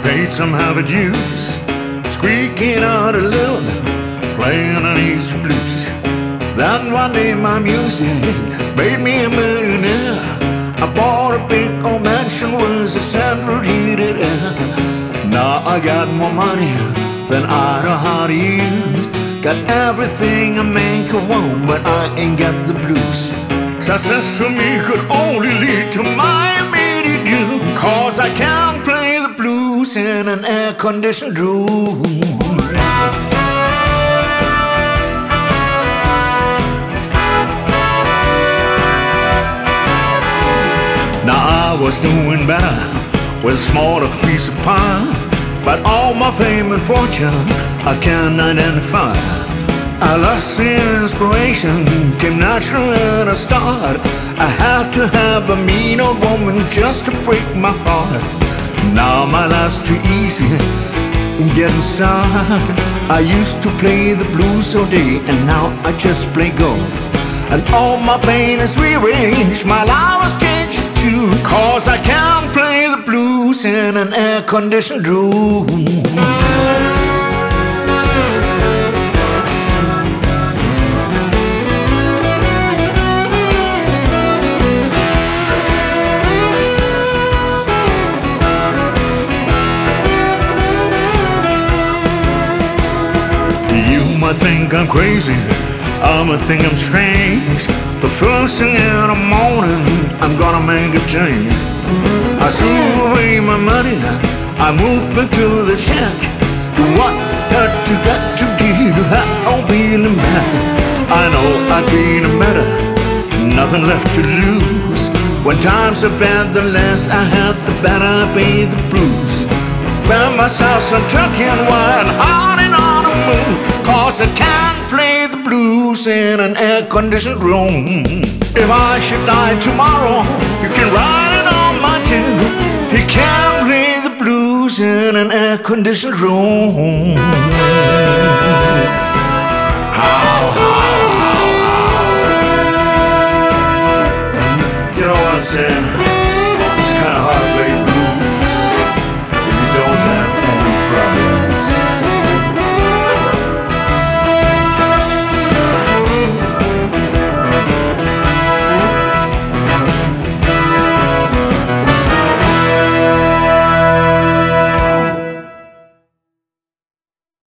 paid some Harvard dues, squeaking out a little, playing an easy blues. Then one day my music made me a millionaire. I bought a big old mansion with a central heated air. Now I got more money than I know how to use. Got everything a man could want, but I ain't got the blues. Success for me could only lead to my immediate doom, 'cause I can't play the blues in an air-conditioned room. Now I was doing better with a smaller piece of pie, but all my fame and fortune I can't identify. I lost the inspiration, came natural at the start. I have to have a mean old woman just to break my heart. Now my life's too easy, getting sad. I used to play the blues all day, and now I just play golf. And all my pain is rearranged, my life has changed too, 'cause I can't play the blues in an air-conditioned room. You might think I'm crazy, I might think I'm strange, but first thing in the morning I'm gonna make a change. I threw away my money, I moved back to the shack. What had to got to give, I'll be in the back. I know I'm feeling better, nothing left to lose. When times are bad, the less I have, the better I pay the blues. Buy myself some turkey and wine, on and on the moon, 'cause I can't play the blues in an air-conditioned room. If I should die tomorrow, you can write it on my tomb. You can't play the blues in an air-conditioned room.